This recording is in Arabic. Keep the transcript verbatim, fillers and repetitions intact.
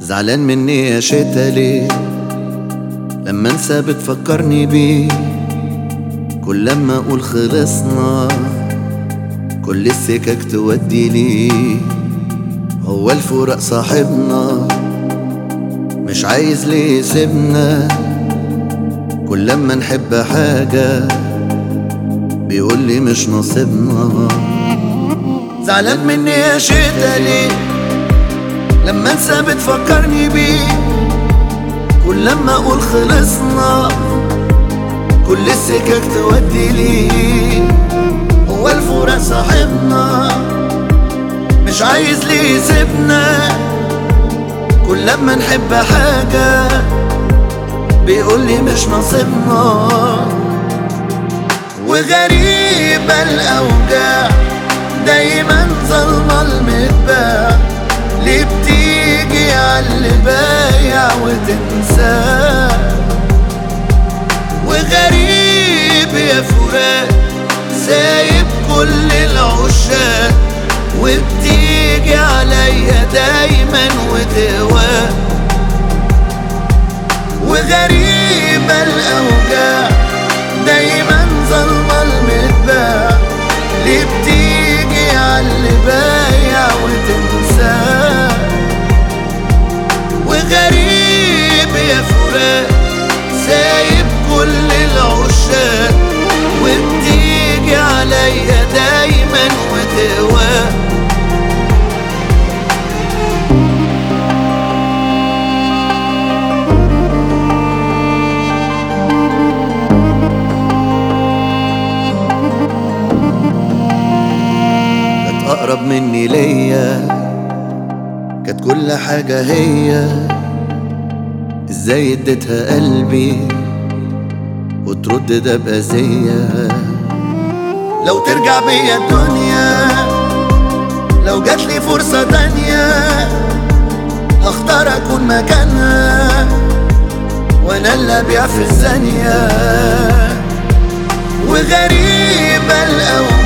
زعلان مني يا شتا ليه؟ لما انسى بتفكرني بيه. كل لما اقول خلصنا كل السكك تودي ليه. هو الفراق صاحبنا مش عايز ليه يسيبنا. كل لما نحب حاجة بيقولي مش نصيبنا. زعلان مني يا شتا ليه؟ لما انسى بتفكرني بيه. كل لما اقول خلصنا كل السكك تودي ليه. هو الفراق صاحبنا مش عايز ليه يسيبنا. كل لما نحب حاجة بيقولي مش نصيبنا. وغريبة الأوجاع دايما ظلمة المتباع. ليه بتيجي عاللي بايع وتنساه؟ وغريب يا فراق سايب كل العشاق وبتيجي عليا دايما وتهواه. وغريبة الأوجاع دايما ظلمة المتباع. ليه بتيجي عاللي بايع وتنساه؟ وغريب يا فراق سايب كل العشاق وبتيجي عليا دايما وتهواه. كانت أقرب مني ليا، كانت كل حاجة هي. ازاي اديتها قلبي وترد ده بأذية؟ لو ترجع بيا الدنيا، لو جاتلي فرصة تانية، هختار اكون مكانها وانا اللي ابيع في الثانية. وغريبة الأوقات